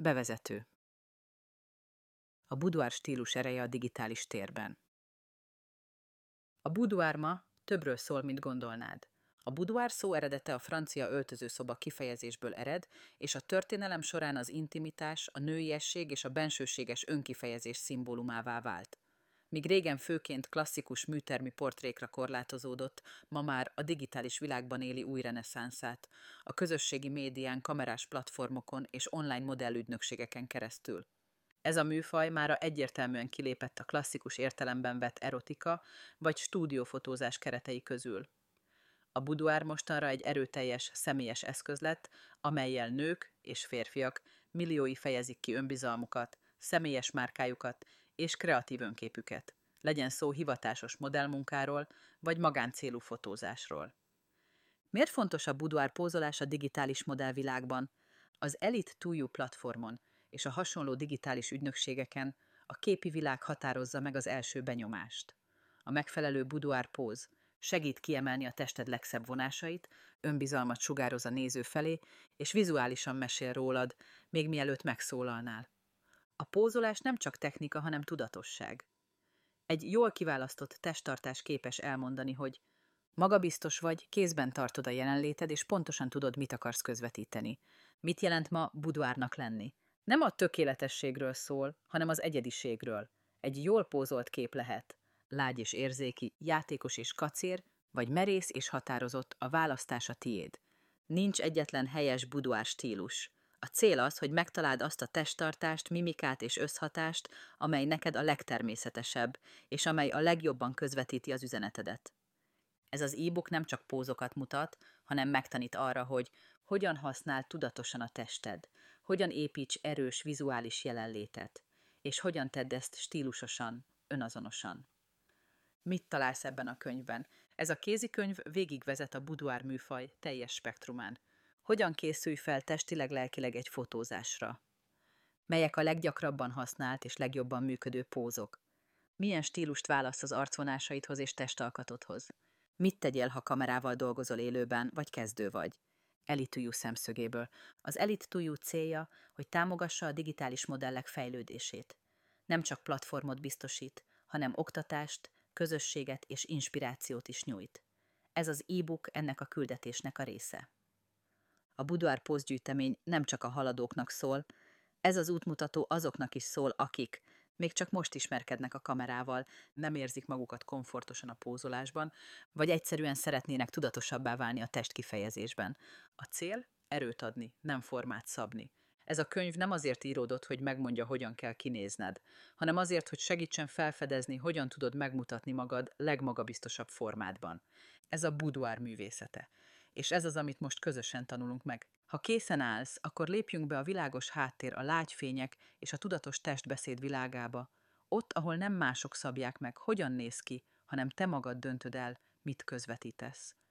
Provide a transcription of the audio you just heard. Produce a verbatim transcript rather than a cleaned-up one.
Bevezető. A buduár stílus ereje a digitális térben. A buduár ma többről szól, mint gondolnád. A buduár szó eredete a francia öltözőszoba kifejezésből ered, és a történelem során az intimitás, a nőiesség és a bensőséges önkifejezés szimbólumává vált. Míg régen főként klasszikus műtermi portrékra korlátozódott, ma már a digitális világban éli új reneszánszát, a közösségi médián, kamerás platformokon és online modellügynökségeken keresztül. Ez a műfaj mára egyértelműen kilépett a klasszikus értelemben vett erotika vagy stúdiófotózás keretei közül. A buduár mostanra egy erőteljes, személyes eszköz lett, amellyel nők és férfiak milliói fejezik ki önbizalmukat, személyes márkájukat és kreatív önképüket, legyen szó hivatásos modellmunkáról vagy magáncélú fotózásról. Miért fontos a buduár pózolás a digitális modellvilágban? Az Elite to You platformon és a hasonló digitális ügynökségeken a képi világ határozza meg az első benyomást. A megfelelő buduár póz segít kiemelni a tested legszebb vonásait, önbizalmat sugároz a néző felé, és vizuálisan mesél rólad, még mielőtt megszólalnál. A pózolás nem csak technika, hanem tudatosság. Egy jól kiválasztott testtartás képes elmondani, hogy magabiztos vagy, kézben tartod a jelenléted, és pontosan tudod, mit akarsz közvetíteni. Mit jelent ma buduárnak lenni? Nem a tökéletességről szól, hanem az egyediségről. Egy jól pózolt kép lehet lágy és érzéki, játékos és kacér, vagy merész és határozott, a választás a tiéd. Nincs egyetlen helyes buduár stílus. A cél az, hogy megtaláld azt a testtartást, mimikát és összhatást, amely neked a legtermészetesebb, és amely a legjobban közvetíti az üzenetedet. Ez az e-book nem csak pózokat mutat, hanem megtanít arra, hogy hogyan használ tudatosan a tested, hogyan építs erős vizuális jelenlétet, és hogyan tedd ezt stílusosan, önazonosan. Mit találsz ebben a könyvben? Ez a kézikönyv végigvezet a buduár műfaj teljes spektrumán. Hogyan készülj fel testileg-lelkileg egy fotózásra? Melyek a leggyakrabban használt és legjobban működő pózok? Milyen stílust válasz az arcvonásaidhoz és testalkatodhoz? Mit tegyél, ha kamerával dolgozol élőben, vagy kezdő vagy? Elite to You szemszögéből. Az Elite to You célja, hogy támogassa a digitális modellek fejlődését. Nem csak platformot biztosít, hanem oktatást, közösséget és inspirációt is nyújt. Ez az e-book ennek a küldetésnek a része. A buduár pózgyűjtemény nem csak a haladóknak szól, ez az útmutató azoknak is szól, akik még csak most ismerkednek a kamerával, nem érzik magukat komfortosan a pózolásban, vagy egyszerűen szeretnének tudatosabbá válni a testkifejezésben. A cél erőt adni, nem formát szabni. Ez a könyv nem azért íródott, hogy megmondja, hogyan kell kinézned, hanem azért, hogy segítsen felfedezni, hogyan tudod megmutatni magad legmagabiztosabb formádban. Ez a buduár művészete. És ez az, amit most közösen tanulunk meg. Ha készen állsz, akkor lépjünk be a világos háttér, a lágyfények és a tudatos testbeszéd világába, ott, ahol nem mások szabják meg, hogyan néz ki, hanem te magad döntöd el, mit közvetítesz.